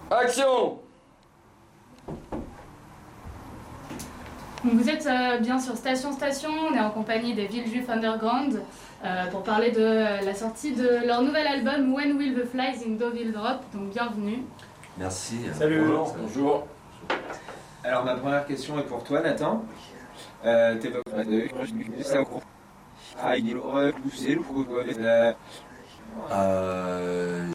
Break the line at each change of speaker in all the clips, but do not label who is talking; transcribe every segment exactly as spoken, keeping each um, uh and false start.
Action!
Donc vous êtes euh, bien sur Station Station, on est en compagnie des Villejuif Underground euh, pour parler de euh, la sortie de leur nouvel album When Will the Flies in Deauville Drop, donc bienvenue.
Merci.
Salut.
Bonjour. Bonjour.
Alors ma première question est pour toi Nathan. Euh, t'es ah, il aurait poussé le pourquoi
Euh...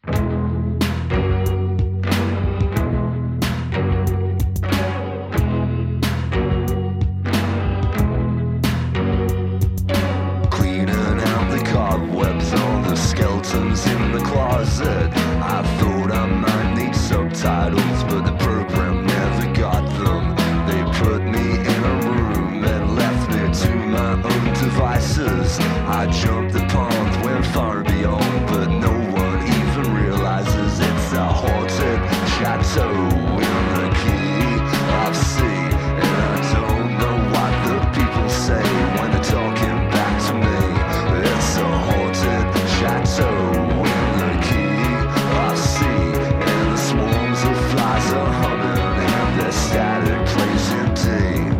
Cleaning out the cobwebs, all the skeletons in the closet. I thought I might need subtitles, but the program never got them. They put me in a room and left me to my own devices. I jumped the pond, went far beyond, but no one even realizes it's a haunted chateau in the key of C. And I don't know what the people say when they're talking back to me. It's a haunted chateau in the key of C. And the swarms of flies are humming and their static plays in D.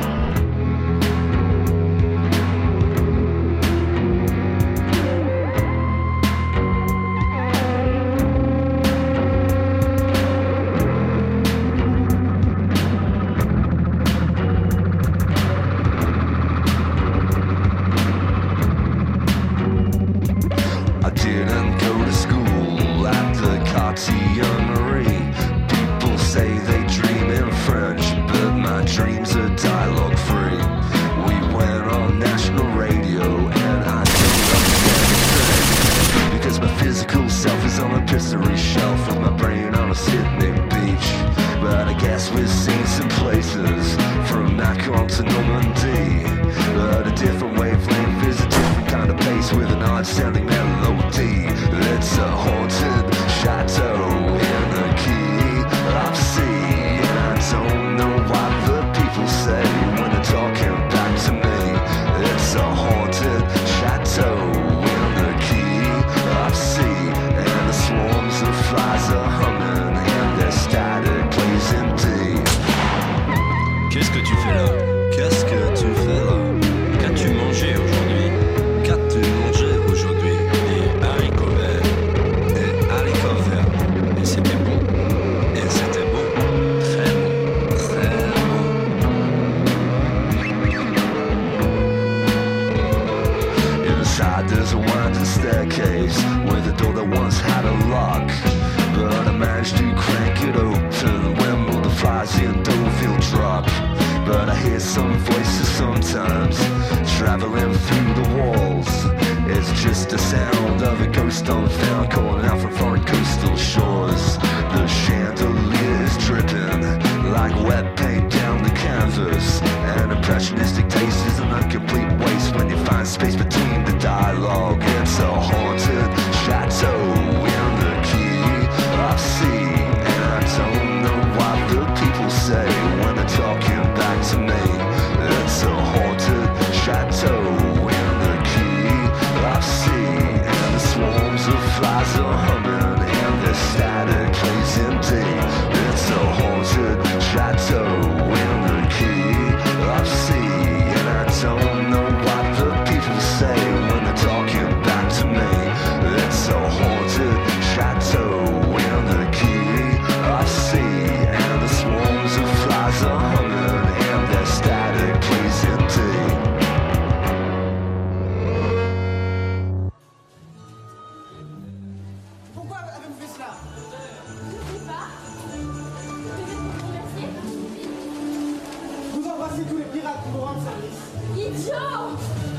I didn't go to school at the Cartillerie. People say they dream in French, but my dreams are dialogue free. We went on national radio and I don't understand a thing, because my physical self is on a pissary shelf with my brain on a Sydney beach. But I guess we've seen some places, from Macon to Normandy. But a different wavelength is a different kind of pace with an odd sounding melody. It's a haunted chateau in the key of C. And I don't know what the people say when they're talking back to me. It's a haunted chateau in the key of C. And the swarms of flies are humming and their static plays in D. Qu'est-ce que tu fais là? Qu'est-ce que tu fais là? Qu'as-tu mangé aujourd'hui? Qu'as-tu mangé aujourd'hui? Des haricots verts. Des haricots verts. Et c'était bon. Et c'était bon. Très bon. Très bon. Inside there's a winding staircase with a door that once had a lock. But I managed to crank it open. When will the flies in Deauville drop? But I hear some voices sometimes traveling through the walls. It's just the sound of a ghost unfound calling out from foreign coastal shores. The chandelier is dripping like wet paint down the canvas. An impressionistic taste is an incomplete waste when you find space between the dialogue. It's a haunted chateau in the key of C. And I don't know what the people say when they're talking back to me. It's a haunted chateau in the key of C. And the swarms of flies are humming and their static plays in D. It's a haunted chateau in the key of C. And I don't know what the people say when they're talking back to me. It's a haunted chateau in the key of C. And the swarms of flies are humming and their static plays in D.
Pourquoi avez-vous fait cela?
Je sais pas. Peut-être pour remercier.
Vous embrassez tous les pirates pour vous rendre service.
Idiot!